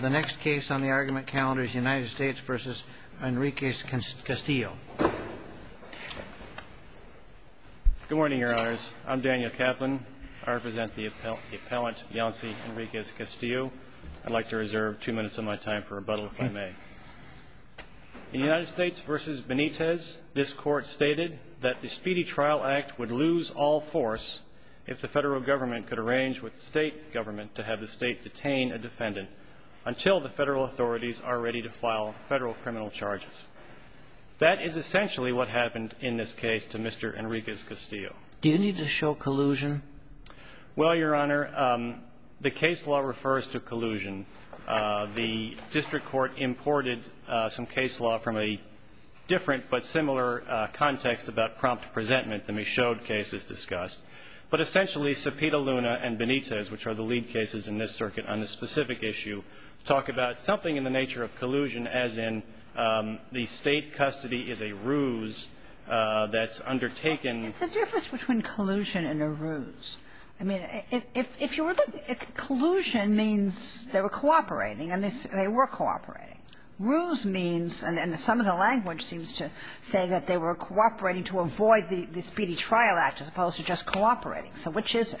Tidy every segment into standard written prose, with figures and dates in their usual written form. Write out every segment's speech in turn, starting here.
The next case on the argument calendar is United States v. Enriquez-Castillo. Good morning, Your Honors. I'm Daniel Kaplan. I represent the appellant, Yancy Enriquez-Castillo. I'd like to reserve 2 minutes of my time for rebuttal, if I may. In United States v. Benitez, this Court stated that the Speedy Trial Act would lose all force if the federal government could arrange with the state government to have the state detain a defendant until the federal authorities are ready to file federal criminal charges. That is essentially what happened in this case to Mr. Enriquez-Castillo. Do you need to show collusion? Well, Your Honor, the case law refers to collusion. The district court imported some case law from a different but similar context about prompt presentment than Michaud case is discussed. But essentially, Cepeda Luna and Benitez, which are the lead cases in this circuit on this specific issue, talk about something in the nature of collusion, as in the state custody is a ruse that's undertaken. It's a difference between collusion and a ruse. I mean, if you were looking at collusion means they were cooperating, and they were cooperating. Ruse means, and some of the language seems to say that they were cooperating to avoid the Speedy Trial Act as opposed to just cooperating. So which is it?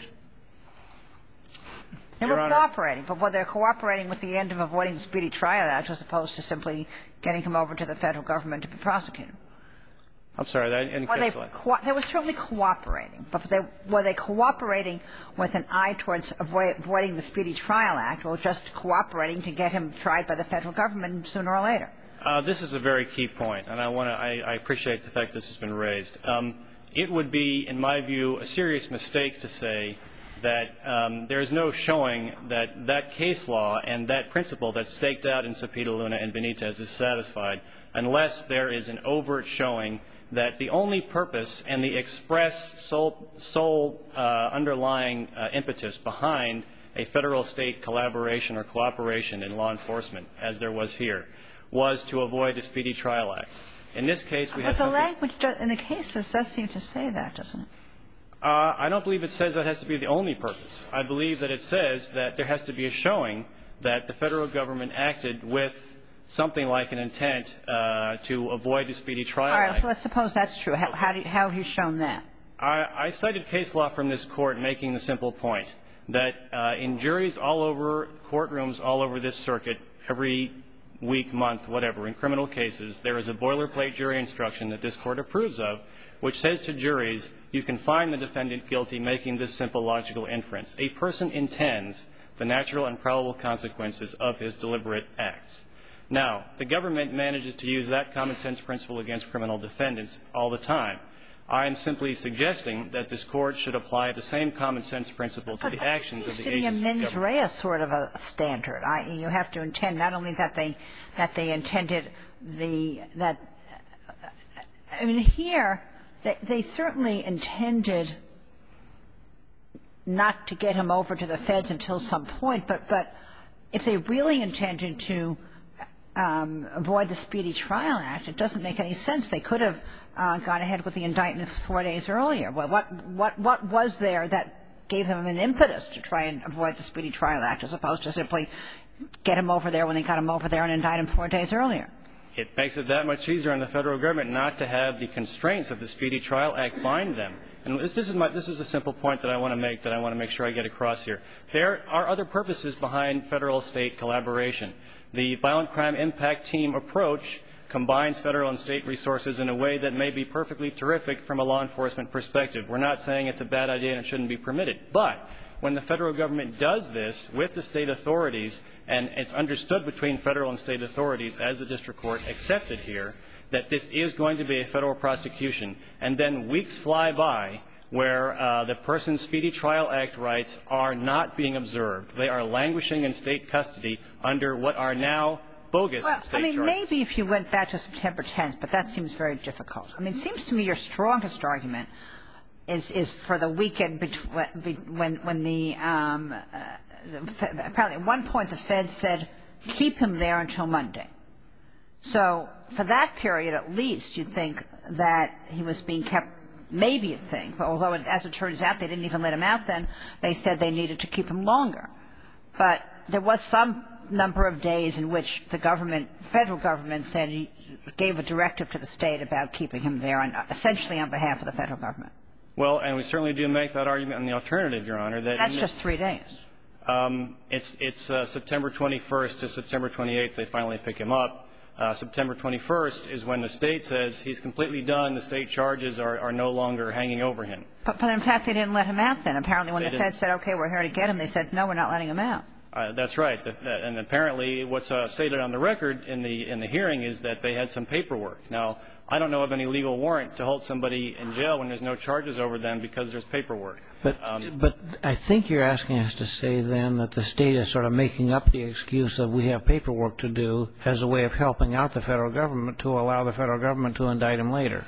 They were cooperating, but were they cooperating with the end of avoiding the Speedy Trial Act as opposed to simply getting him over to the federal government to be prosecuted? I'm sorry, I didn't catch that. They were certainly cooperating, but were they cooperating with an eye towards avoiding the Speedy Trial Act, or just cooperating to get him tried by the federal government sooner or later? This is a very key point, and I appreciate the fact this has been raised. It would be, in my view, a serious mistake to say that there is no showing that that case law and that principle that's staked out in Cepeda Luna and Benitez is satisfied unless there is an overt showing that the only purpose and the express sole underlying impetus behind a federal-state collaboration or cooperation in law enforcement, as there was here, was to avoid the Speedy Trial Act. In this case, we have something. But the language in the cases does seem to say that, doesn't it? I don't believe it says that has to be the only purpose. I believe that it says that there has to be a showing that the federal government acted with something like an intent to avoid the Speedy Trial Act. All right. So let's suppose that's true. How have you shown that? I cited case law from this Court making the simple point that in juries all over, courtrooms all over this circuit, every week, month, whatever, in criminal cases, there is a boilerplate jury instruction that this Court approves of, which says to juries, you can find the defendant guilty making this simple logical inference. A person intends the natural and probable consequences of his deliberate acts. Now, the government manages to use that common sense principle against criminal defendants all the time. I am simply suggesting that this Court should apply the same common sense principle to the actions of the agency government. But that seems to be a mens rea sort of a standard. You have to intend not only that they intended that I mean, here, they certainly intended not to get him over to the feds until some point, but if they really intended to avoid the Speedy Trial Act, it doesn't make any sense. They could have gone ahead with the indictment 4 days earlier. What was there that gave them an impetus to try and avoid the Speedy Trial Act as opposed to simply get him over there when they got him over there and indict him 4 days earlier? It makes it that much easier on the federal government not to have the constraints of the Speedy Trial Act bind them. And this is a simple point that I want to make sure I get across here. There are other purposes behind federal-state collaboration. The Violent Crime Impact Team approach combines federal and state resources in a way that may be perfectly terrific from a law enforcement perspective. We're not saying it's a bad idea and it shouldn't be permitted. But when the federal government does this with the state authorities, and it's understood between federal and state authorities, as the district court accepted here, that this is going to be a federal prosecution, and then weeks fly by where the person's Speedy Trial Act rights are not being observed. They are languishing in state custody under what are now bogus state charges. Well, I mean, maybe if you went back to September 10th, but that seemes very difficult. I mean, it seems to me your strongest argument is for the weekend when the apparently at one point the Fed said keep him there until Monday. So for that period at least you'd think that he was being kept, maybe you'd think, although as it turns out they didn't even let him out then, they said they needed to keep him longer. But there was some number of days in which the government, federal government, said he gave a directive to the state about keeping him there, essentially on behalf of the federal government. Well, and we certainly do make that argument in the alternative, Your Honor. That's just 3 days. It's September 21st to September 28th they finally pick him up. September 21st is when the state says he's completely done. The state charges are no longer hanging over him. But in fact, they didn't let him out then. Apparently when the Fed said, okay, we're here to get him, they said, no, we're not letting him out. That's right. And apparently what's stated on the record in the hearing is that they had some paperwork. Now, I don't know of any legal warrant to hold somebody in jail when there's no charges over them because there's paperwork. But I think you're asking us to say then that the state is sort of making up the excuse that we have paperwork to do as a way of helping out the federal government to allow the federal government to indict him later.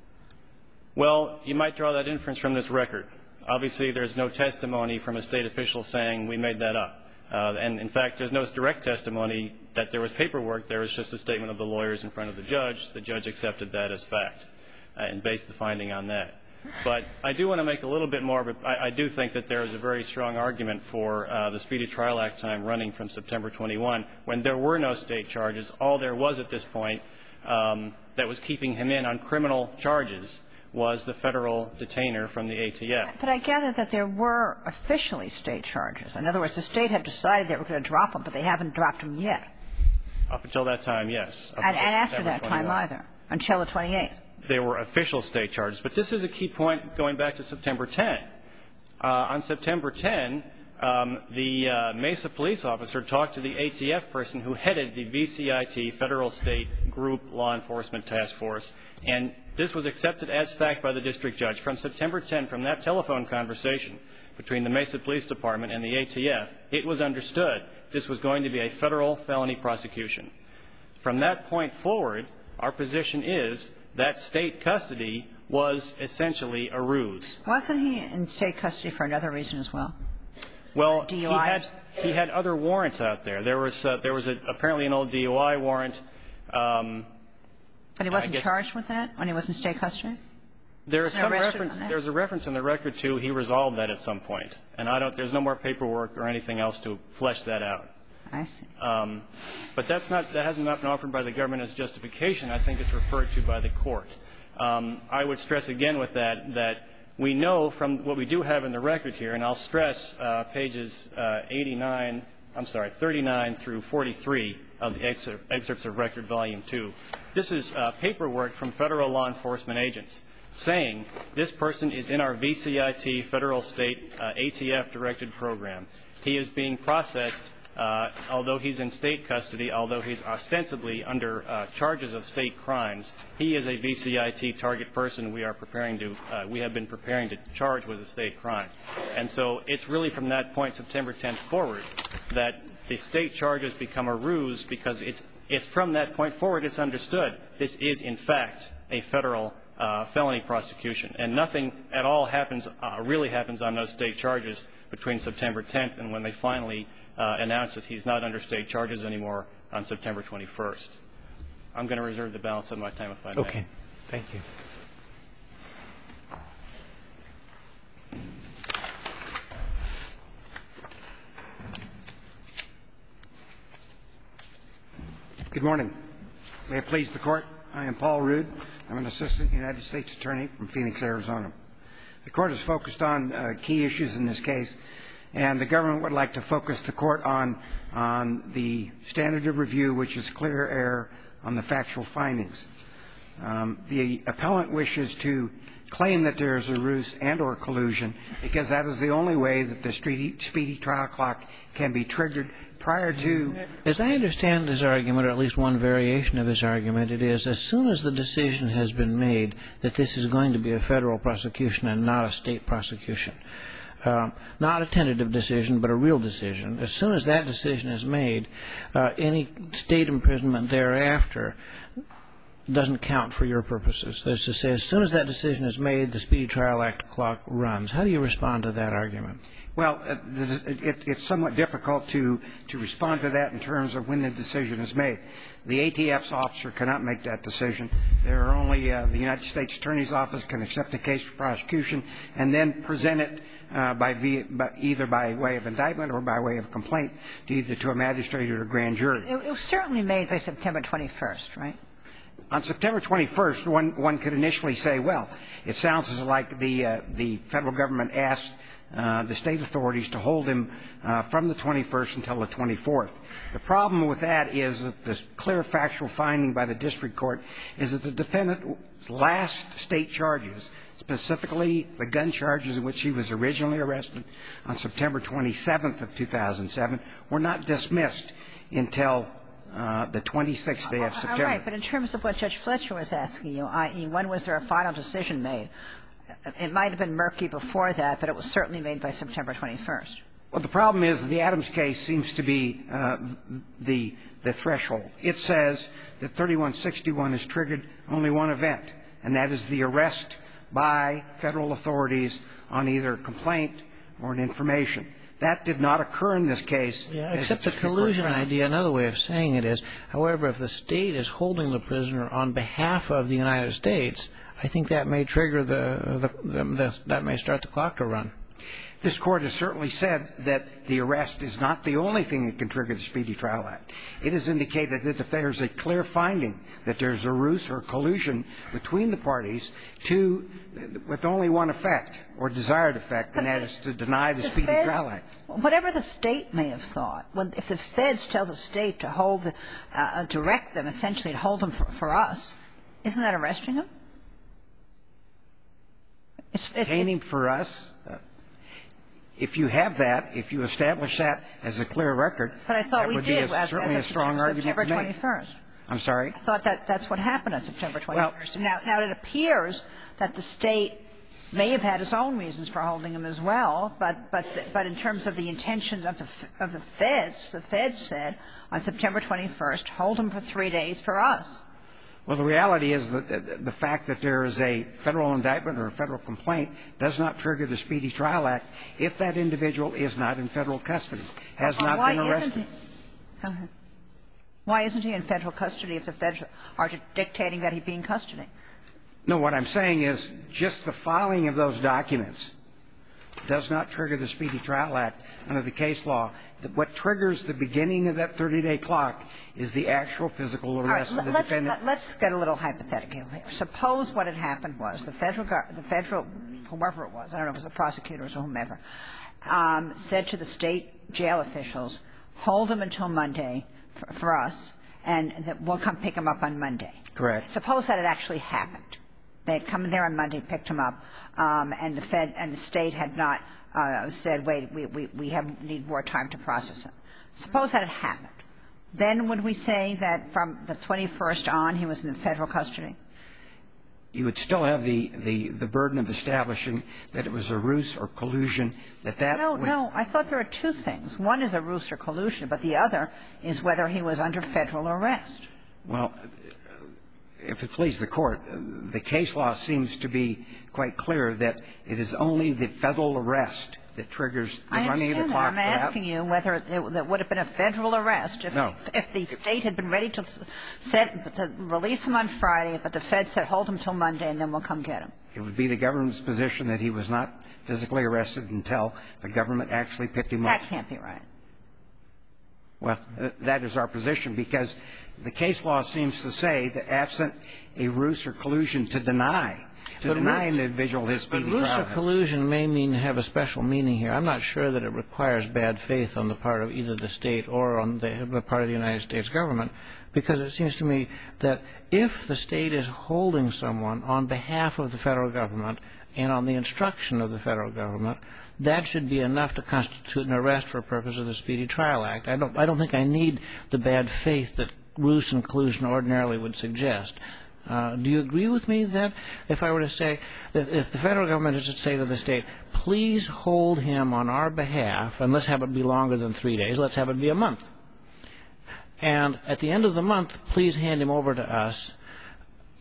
Well, you might draw that inference from this record. Obviously, there's no testimony from a state official saying we made that up. And, in fact, there's no direct testimony that there was paperwork. There was just a statement of the lawyers in front of the judge. The judge accepted that as fact and based the finding on that. But I do want to make a little bit more of a – I do think that there is a very strong argument for the Speedy Trial Act time running from September 21 when there were no state charges. All there was at this point that was keeping him in on criminal charges was the federal detainer from the ATF. But I gather that there were officially state charges. In other words, the state had decided they were going to drop him, but they haven't dropped him yet. Up until that time, yes. And after that time either, until the 28th. There were official state charges. But this is a key point going back to September 10. On September 10, the Mesa police officer talked to the ATF person who headed the VCIT, Federal State Group Law Enforcement Task Force, and this was accepted as fact by the district judge. From September 10, from that telephone conversation between the Mesa Police Department and the ATF, it was understood this was going to be a federal felony prosecution. From that point forward, our position is that state custody was essentially a ruse. Wasn't he in state custody for another reason as well? Well, DUI? he had other warrants out there. There was apparently an old DUI warrant. But he wasn't charged with that when he was in state custody? There's a reference in the record to he resolved that at some point. And there's no more paperwork or anything else to flesh that out. I see. But that has not been offered by the government as justification. I think it's referred to by the court. I would stress again with that we know from what we do have in the record here, and I'll stress pages 39 through 43 of the excerpts of Record Volume 2. This is paperwork from federal law enforcement agents saying this person is in our VCIT, Federal State ATF-directed program. He is being processed, although he's in state custody, although he's ostensibly under charges of state crimes. He is a VCIT target person we have been preparing to charge with a state crime. And so it's really from that point, September 10th forward, that the state charges become a ruse because it's from that point forward it's understood this is, in fact, a federal felony prosecution. And nothing at all really happens on those state charges between September 10th and when they finally announced that he's not under state charges anymore on September 21st. I'm going to reserve the balance of my time if I may. Okay. Thank you. Good morning. May it please the Court. I am Paul Rood. I'm an assistant United States attorney from Phoenix, Arizona. The Court is focused on key issues in this case, and the government would like to focus the Court on the standard of review, which is clear error on the factual findings. The appellant wishes to claim that there is a ruse and or collusion because that is the only way that the speedy trial clock can be triggered prior to. As I understand his argument, or at least one variation of his argument, it is as soon as the decision has been made that this is going to be a federal prosecution and not a state prosecution, not a tentative decision but a real decision, as soon as that decision is made, any state imprisonment thereafter doesn't count for your purposes. That is to say, as soon as that decision is made, the Speedy Trial Act clock runs. How do you respond to that argument? Well, it's somewhat difficult to respond to that in terms of when the decision is made. The ATF's officer cannot make that decision. There are only the United States Attorney's Office can accept the case for prosecution and then present it either by way of indictment or by way of complaint either to a magistrate or a grand jury. It was certainly made by September 21st, right? On September 21st, one could initially say, well, it sounds as like the federal government asked the state authorities to hold him from the 21st until the 24th. The problem with that is that the clear factual finding by the district court is that the defendant's last state charges, specifically the gun charges in which he was originally arrested on September 27th of 2007, were not dismissed until the 26th day of September. All right, but in terms of what Judge Fletcher was asking you, i.e., when was there a final decision made, it might have been murky before that, but it was certainly made by September 21st. Well, the problem is the Adams case seems to be the threshold. It says that 3161 has triggered only one event, and that is the arrest by federal authorities on either a complaint or an information. That did not occur in this case. Yeah, except the collusion idea. Another way of saying it is, however, if the state is holding the prisoner on behalf of the United States, I think that may trigger that may start the clock to run. This Court has certainly said that the arrest is not the only thing that can trigger the Speedy Trial Act. It has indicated that if there is a clear finding that there's a ruse or collusion between the parties with only one effect or desired effect, and that is to deny the Speedy Trial Act. Whatever the state may have thought, if the feds tell the state to hold, direct them essentially to hold them for us, isn't that arresting them? Detaining for us? If you have that, if you establish that as a clear record, that would be certainly a strong argument to make. September 21st. I'm sorry? I thought that's what happened on September 21st. Well, now it appears that the state may have had its own reasons for holding him as well, but in terms of the intentions of the feds said on September 21st, hold him for 3 days for us. Well, the reality is that the fact that there is a federal indictment or a federal complaint does not trigger the Speedy Trial Act if that individual is not in federal custody, has not been arrested. Why isn't he in federal custody if the feds are dictating that he be in custody? No, what I'm saying is just the filing of those documents does not trigger the Speedy Trial Act under the case law. What triggers the beginning of that 30-day clock is the actual physical arrest of the defendant. Let's get a little hypothetical here. Suppose what had happened was the federal, whoever it was, I don't know if it was the prosecutors or whomever, said to the state jail officials, hold him until Monday for us, and we'll come pick him up on Monday. Correct. Suppose that had actually happened. They had come there on Monday, picked him up, and the state had not said, wait, we need more time to process him. Suppose that had happened. Then would we say that from the 21st on he was in federal custody? You would still have the burden of establishing that it was a ruse or collusion, that would... No. I thought there were two things. One is a ruse or collusion, but the other is whether he was under federal arrest. Well, if it pleases the Court, the case law seems to be quite clear that it is only the federal arrest that triggers the running of the clock. I'm asking you whether it would have been a federal arrest if the state had been ready to release him on Friday, but the Fed said hold him till Monday and then we'll come get him. It would be the government's position that he was not physically arrested until the government actually picked him up. That can't be right. Well, that is our position, because the case law seems to say that absent a ruse or collusion to deny an individual his speedy trial. But ruse or collusion may have a special meaning here. I'm not sure that it requires bad faith on the part of either the state or on the part of the United States government, because it seems to me that if the state is holding someone on behalf of the federal government and on the instruction of the federal government, that should be enough to constitute an arrest for purpose of the Speedy Trial Act. I don't think I need the bad faith that ruse and collusion ordinarily would suggest. Do you agree with me that if I were to say that if the federal government is to say to the state, please hold him on our behalf, and let's have it be longer than 3 days, let's have it be a month, and at the end of the month, please hand him over to us,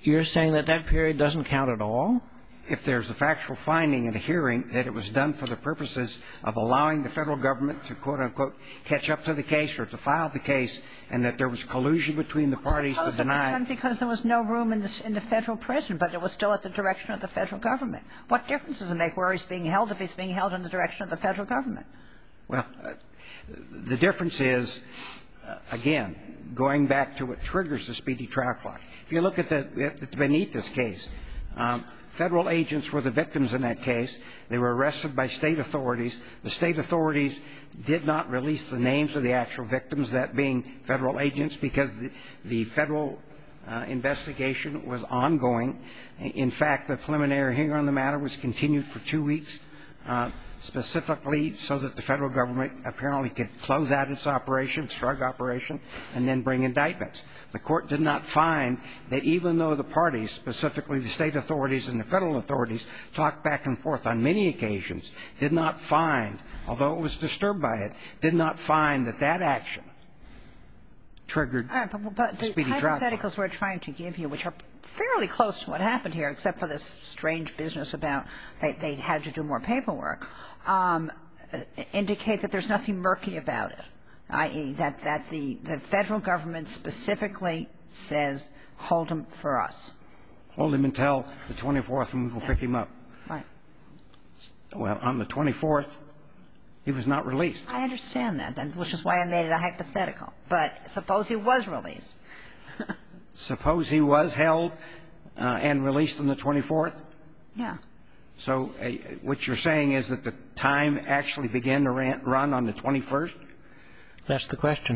You're saying that that period doesn't count at all? If there's a factual finding at a hearing that it was done for the purposes of allowing the Federal Government to, quote, unquote, catch up to the case or to file the case, and that there was collusion between the parties to deny it was done because there was no room in the Federal prison, but it was still at the direction of the Federal Government. What difference does it make where he's being held if he's being held in the direction of the Federal Government? Well, the difference is, again, going back to what triggers the speedy trial clock. If you look at the Benitez case, Federal agents were the victims in that case. They were arrested by State authorities. The State authorities did not release the names of the actual victims, that being Federal agents, because the Federal investigation was ongoing. In fact, the preliminary hearing on the matter was continued for 2 weeks, specifically so that the Federal Government apparently could close out its operation, drug operation, and then bring indictments. The Court did not find that even though the parties, specifically the State authorities and the Federal authorities, talked back and forth on many occasions, did not find, although it was disturbed by it, did not find that that action triggered the speedy trial clock. The hypotheticals we're trying to give you, which are fairly close to what happened here, except for this strange business about they had to do more paperwork, indicate that there's nothing murky about it, i.e., that the Federal Government specifically says, hold him for us. Hold him until the 24th, and we'll pick him up. Right. Well, on the 24th, he was not released. I understand that, which is why I made it a hypothetical. But suppose he was released. Suppose he was held and released on the 24th? Yeah. So what you're saying is that the time actually began to run on the 21st? That's the question.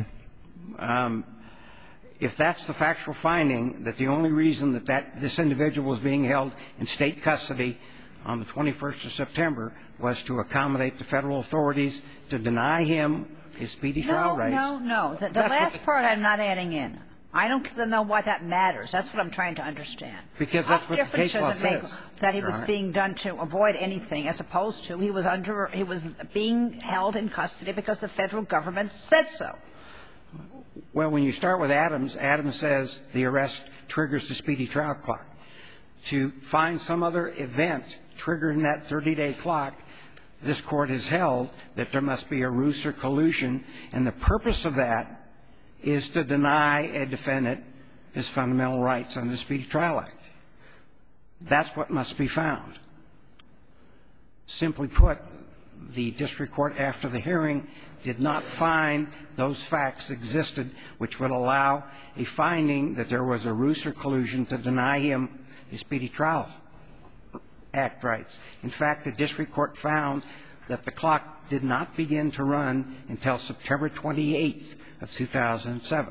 If that's the factual finding, that the only reason that this individual was being held in State custody on the 21st of September was to accommodate the Federal authorities to deny him his speedy trial rights. No. The last part I'm not adding in. I don't know why that matters. That's what I'm trying to understand. Because that's what the case law says. What difference does it make that he was being done to avoid anything, as opposed to he was being held in custody because the Federal Government said so? Well, when you start with Adams, Adams says the arrest triggers the speedy trial clock. To find some other event triggering that 30-day clock, this Court has held that there must be a ruse or collusion, and the purpose of that is to deny a defendant his fundamental rights under the Speedy Trial Act. That's what must be found. Simply put, the district court, after the hearing, did not find those facts existed which would allow a finding that there was a ruse or collusion to deny him his Speedy Trial Act rights. In fact, the district court found that the clock did not begin to run until September 28th of 2007.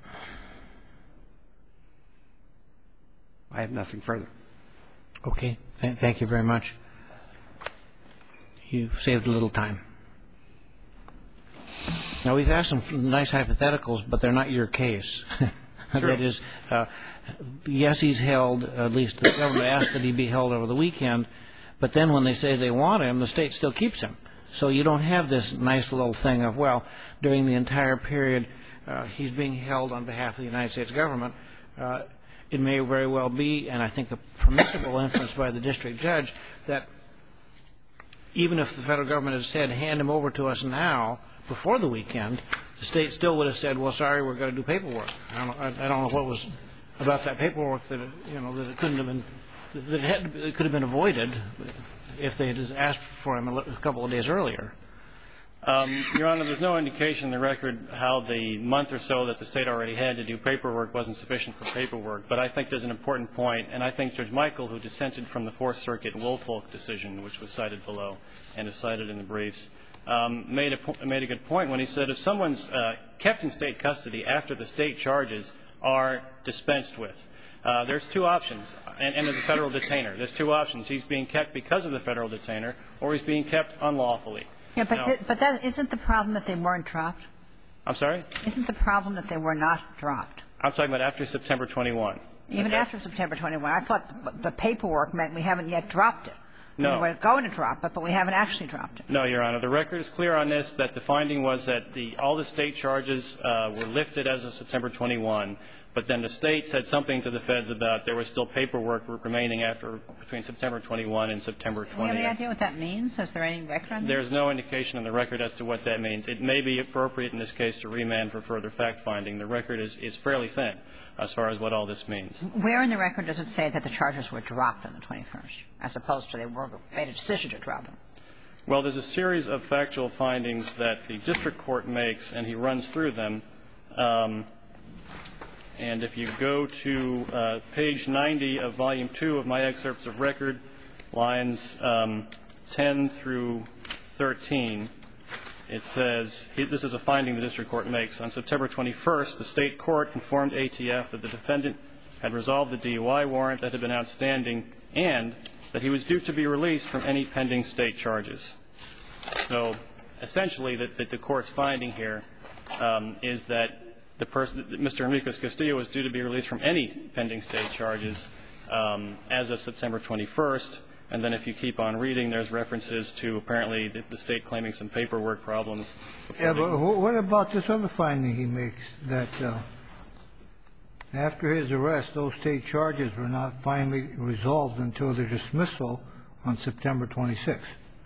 I have nothing further. Okay. Thank you very much. You've saved a little time. Now, we've asked some nice hypotheticals, but they're not your case. That is, yes, he's held, at least the government asked that he be held over the weekend, but then when they say they want him, the state still keeps him. So you don't have this nice little thing of, well, during the entire period he's being held on behalf of the United States government. It may very well be, and I think a permissible inference by the district judge, that even if the Federal Government has said, hand him over to us now, before the weekend, the state still would have said, well, sorry, we're going to do paperwork. I don't know what was about that paperwork that, that it couldn't have been, that it could have been avoided if they had asked for him a couple of days earlier. Your Honor, there's no indication in the record how the month or so that the state already had to do paperwork wasn't sufficient for paperwork. But I think there's an important point, and I think Judge Michael, who dissented from the Fourth Circuit Woolfolk decision, which was cited below and is cited in the briefs, made a good point when he said if someone's kept in state custody after the state charges are dispensed with, there's two options, and as a federal detainer, there's two options. He's being kept because of the federal detainer, or he's being kept unlawfully. Yeah, but that isn't the problem that they weren't dropped? I'm sorry? Isn't the problem that they were not dropped? I'm talking about after September 21. Even after September 21. I thought the paperwork meant we haven't yet dropped it. No. We're going to drop it, but we haven't actually dropped it. No, Your Honor. The record is clear on this, that the finding was that all the State charges were lifted as of September 21, but then the State said something to the feds about there was still paperwork remaining between September 21 and September 20. Do you have any idea what that means? Is there any record on that? There's no indication in the record as to what that means. It may be appropriate in this case to remand for further fact-finding. The record is fairly thin as far as what all this means. Where in the record does it say that the charges were dropped on the 21st, as opposed to they made a decision to drop them? Well, there's a series of factual findings that the district court makes, and he runs through them. And if you go to page 90 of volume 2 of my excerpts of record, lines 10 through 13, it says, this is a finding the district court makes. On September 21st, the State court informed ATF that the defendant had resolved the DUI warrant that had been outstanding and that he was due to be released from any pending State charges. So essentially, the court's finding here is that the person, Mr. Enriquez Castillo, was due to be released from any pending State charges as of September 21st. And then if you keep on reading, there's references to apparently the State claiming some paperwork problems. Yeah, but what about this other finding he makes, that after his arrest, those State charges were not finally resolved until their dismissal on September 26th?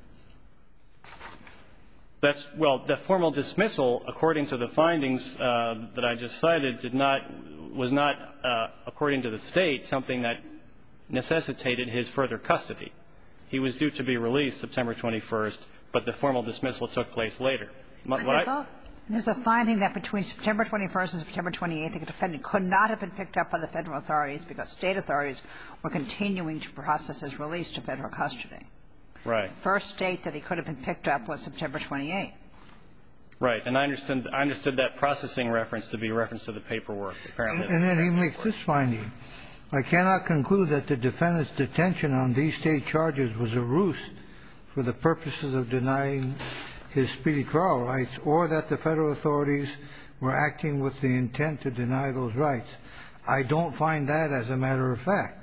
Well, the formal dismissal, according to the findings that I just cited, was not, according to the State, something that necessitated his further custody. He was due to be released September 21st, but the formal dismissal took place later. There's a finding that between September 21st and September 28th, the defendant could not have been picked up by the Federal authorities because State authorities were continuing to process his release to Federal custody. Right. The first State that he could have been picked up was September 28th. Right. And I understood that processing reference to be reference to the paperwork, apparently. And then he makes this finding. I cannot conclude that the defendant's detention on these State charges was a ruse for the purposes of denying his speedy trial rights or that the Federal authorities were acting with the intent to deny those rights. I don't find that as a matter of fact.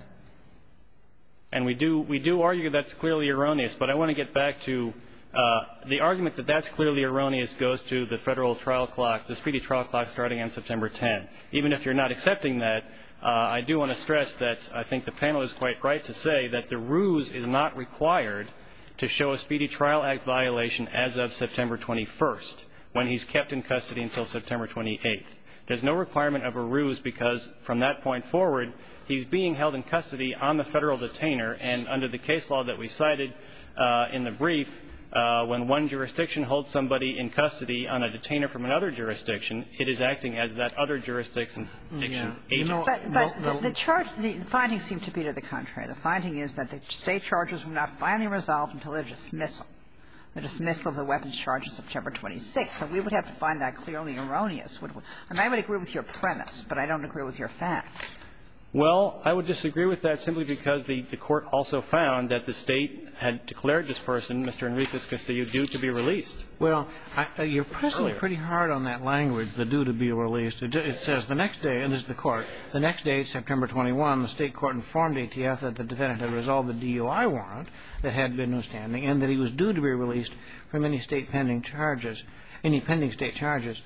And we do argue that's clearly erroneous, but I want to get back to the argument that that's clearly erroneous goes to the Federal trial clock, the speedy trial clock starting on September 10. Even if you're not accepting that, I do want to stress that I think the panel is quite right to say that the ruse is not required to show a Speedy Trial Act violation as of September 21st, when he's kept in custody until September 28th. There's no requirement of a ruse because from that point forward, he's being held in custody on the Federal detainer, and under the case law that we cited in the brief, when one jurisdiction holds somebody in custody on a detainer from another jurisdiction, it is acting as that other jurisdiction's agent. But the findings seem to be to the contrary. The finding is that the State charges were not finally resolved until their dismissal, the dismissal of the weapons charge on September 26th. So we would have to find that clearly erroneous. And I would agree with your premise, but I don't agree with your fact. Well, I would disagree with that simply because the Court also found that the State had declared this person, Mr. Enriquez Castillo, due to be released. Well, you're pressing pretty hard on that language, the due to be released. It says the next day, and this is the Court, the next day, September 21, the State court informed ATF that the defendant had resolved the DUI warrant that had been outstanding and that he was due to be released from any State pending charges, any pending State charges.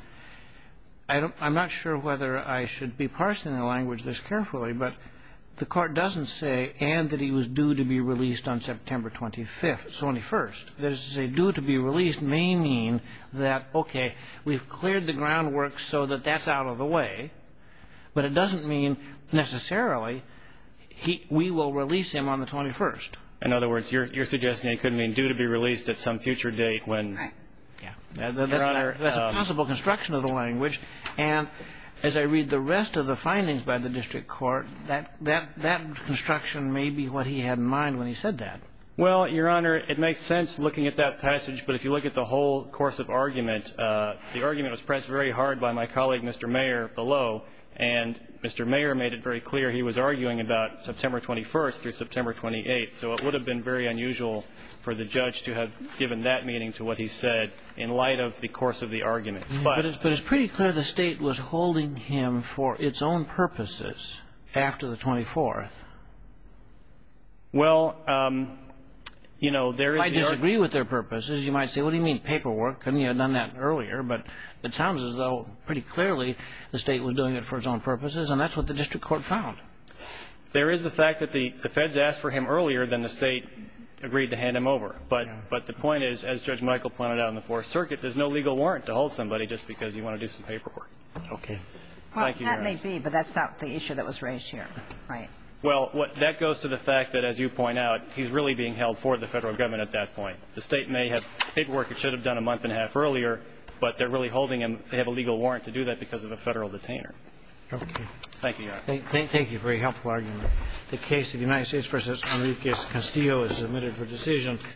I'm not sure whether I should be parsing the language this carefully, but the Court doesn't say, and that he was due to be released on September 21st. That is to say, due to be released may mean that, okay, we've cleared the groundwork so that that's out of the way, but it doesn't mean necessarily we will release him on the 21st. In other words, you're suggesting it could mean due to be released at some future date when Yeah, that's a possible construction of the language. And as I read the rest of the findings by the district court, that construction may be what he had in mind when he said that. Well, Your Honor, it makes sense looking at that passage, but if you look at the whole course of argument, the argument was pressed very hard by my colleague, Mr. Mayer, below, and Mr. Mayer made it very clear he was arguing about September 21st through September 28th, so it would have been very unusual for the judge to have given that meaning to what he said in light of the course of the argument. But it's pretty clear the State was holding him for its own purposes after the 24th. Well, you know, there is... If I disagree with their purposes, you might say, what do you mean paperwork? Couldn't you have done that earlier? But it sounds as though pretty clearly the state was doing it for its own purposes, and that's what the district court found. There is the fact that the feds asked for him earlier than the state agreed to hand him over. But the point is, as Judge Michael pointed out in the Fourth Circuit, there's no legal warrant to hold somebody just because you want to do some paperwork. Okay. Thank you, Your That may Honor. be, but that's not the issue that was raised here. Right. Well, that goes to the fact that, as you point out, he's really being held for the federal government at that point. The state may have paperwork it should have done a month and a half earlier, but they're really holding him. They have a legal warrant to do that because of a federal detainer. Okay. Thank you, Your Honor. Thank you for your helpful argument. The case of United States v. Enriquez Castillo is submitted for decision.